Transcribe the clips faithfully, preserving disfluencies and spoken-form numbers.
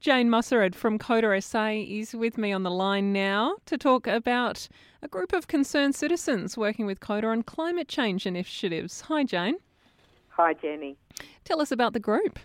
Jane Mussered from Coda S A is with me on the line now to talk about a group of concerned citizens working with Coda on climate change initiatives. Hi, Jane. Hi, Jenny. Tell us about the group.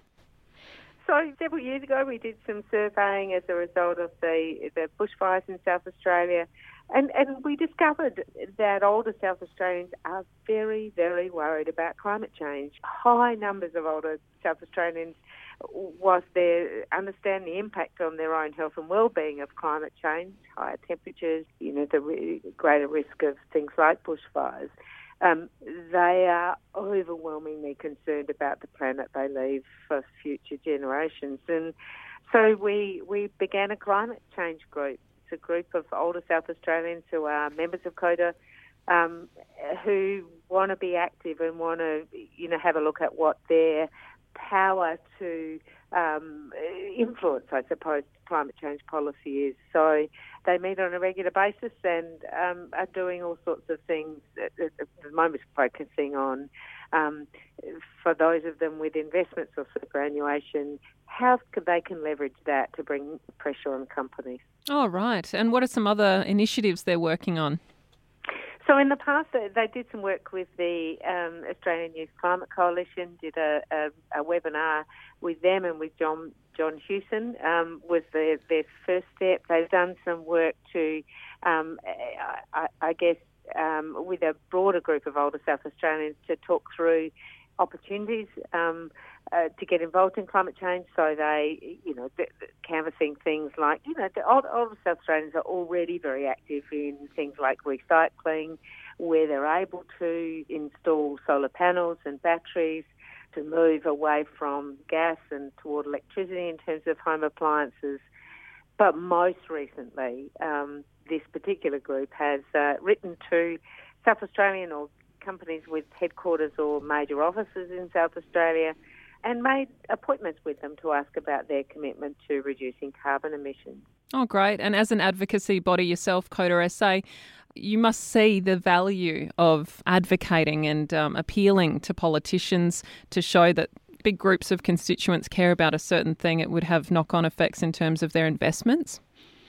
So several years ago we did some surveying as a result of the, the bushfires in South Australia, and, and we discovered that older South Australians are very, very worried about climate change. High numbers of older South Australians, whilst they understand the impact on their own health and well-being of climate change, higher temperatures, you know, the re- greater risk of things like bushfires, Um, they are overwhelmingly concerned about the planet they leave for future generations. And so we we began a climate change group. It's a group of older South Australians who are members of Coda, um, who want to be active and want to, you know, have a look at what their power to um, influence, I suppose, climate change policy is. So they meet on a regular basis and um, are doing all sorts of things. At, at the moment, focusing on, um, for those of them with investments or superannuation, how they can leverage that to bring pressure on companies. Oh, right. And what are some other initiatives they're working on? So in the past, they did some work with the um, Australian Youth Climate Coalition, did a, a, a webinar with them and with John John Hewson um, was their, their first step. They've done some work to, um, I, I guess, um, with a broader group of older South Australians to talk through opportunities um, uh, to get involved in climate change. So they, you know, th- th- canvassing things like, you know, the older, older South Australians are already very active in things like recycling, where they're able to install solar panels and batteries to move away from gas and toward electricity in terms of home appliances. But most recently, um, this particular group has uh, written to South Australian or companies with headquarters or major offices in South Australia and made appointments with them to ask about their commitment to reducing carbon emissions. Oh, great. And as an advocacy body yourself, Coda S A, you must see the value of advocating and um, appealing to politicians to show that big groups of constituents care about a certain thing. It would have knock-on effects in terms of their investments.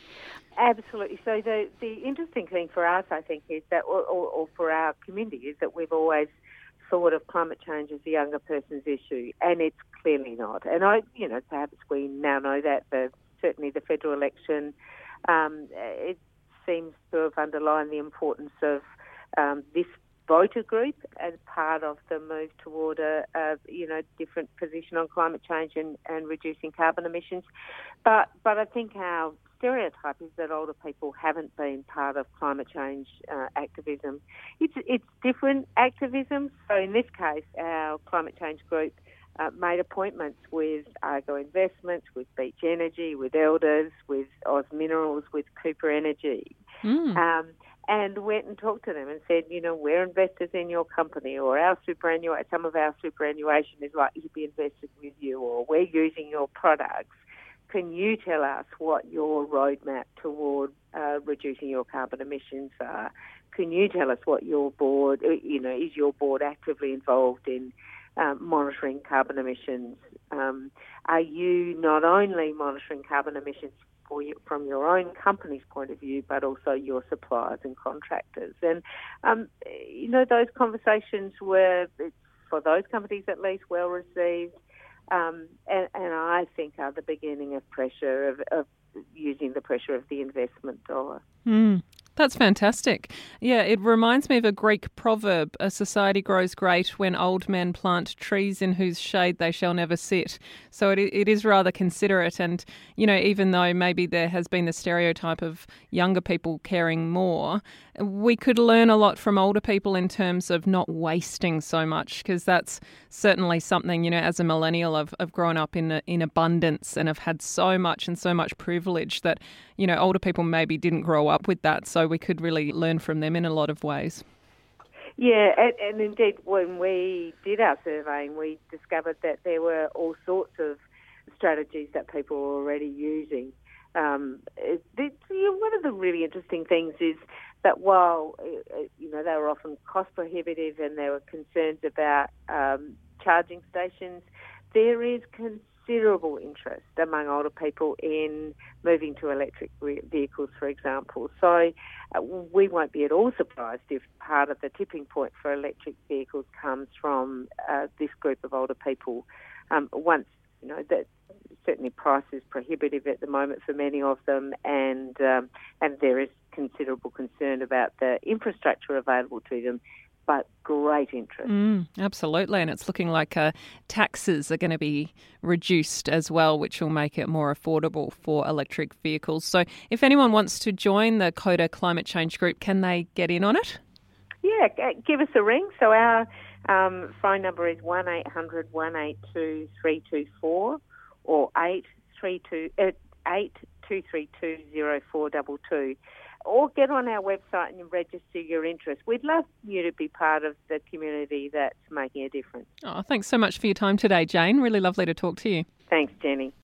Absolutely. So the, the interesting thing for us, I think, is that, or, or, or for our community, is that we've always thought of climate change as a younger person's issue, and it's clearly not. And I, you know, perhaps we now know that the certainly the federal election, um, it seems to have underlined the importance of um, this voter group as part of the move toward a, a you know different position on climate change and, and reducing carbon emissions. But but I think our stereotype is that older people haven't been part of climate change uh, activism. It's it's different activism. So in this case, our climate change group uh, made appointments with Argo Investments, with Beach Energy, with Elders, with Oz Minerals, with Cooper Energy, mm. um, and went and talked to them and said, you know, we're investors in your company, or our superannuation, some of our superannuation is likely to be invested with you, or we're using your products. Can you tell us what your roadmap toward uh, reducing your carbon emissions are? Can you tell us what your board, you know, is your board actively involved in um, monitoring carbon emissions? Um, are you not only monitoring carbon emissions for you, from your own company's point of view, but also your suppliers and contractors? And, um, you know, those conversations were, for those companies at least, well received. Um, and, and I think are the beginning of pressure, of, of using the pressure of the investment dollar. Mm, that's fantastic. Yeah, it reminds me of a Greek proverb, a society grows great when old men plant trees in whose shade they shall never sit. So it, it is rather considerate. And, you know, even though maybe there has been the stereotype of younger people caring more, we could learn a lot from older people in terms of not wasting so much, because that's certainly something, you know, as a millennial, I've, I've grown up in in abundance and have had so much and so much privilege that, you know, older people maybe didn't grow up with that. So we could really learn from them in a lot of ways. Yeah, and, and indeed, when we did our surveying, we discovered that there were all sorts of strategies that people were already using. Um, it, it, you know, one of the really interesting things is that while, you know, they were often cost prohibitive and there were concerns about um, charging stations, there is considerable considerable interest among older people in moving to electric vehicles, for example. So uh, we won't be at all surprised if part of the tipping point for electric vehicles comes from uh, this group of older people. Um, once, you know, that certainly price is prohibitive at the moment for many of them, and um, and there is considerable concern about the infrastructure available to them, but great interest. Mm, absolutely, and it's looking like uh, taxes are going to be reduced as well, which will make it more affordable for electric vehicles. So if anyone wants to join the CODA Climate Change Group, can they get in on it? Yeah, give us a ring. So our um, phone number is one eight hundred, one eight two, three two four or eight three two, uh, eight two three two, zero four two two. Or get on our website and register your interest. We'd love you to be part of the community that's making a difference. Oh, thanks so much for your time today, Jane. Really lovely to talk to you. Thanks, Jenny.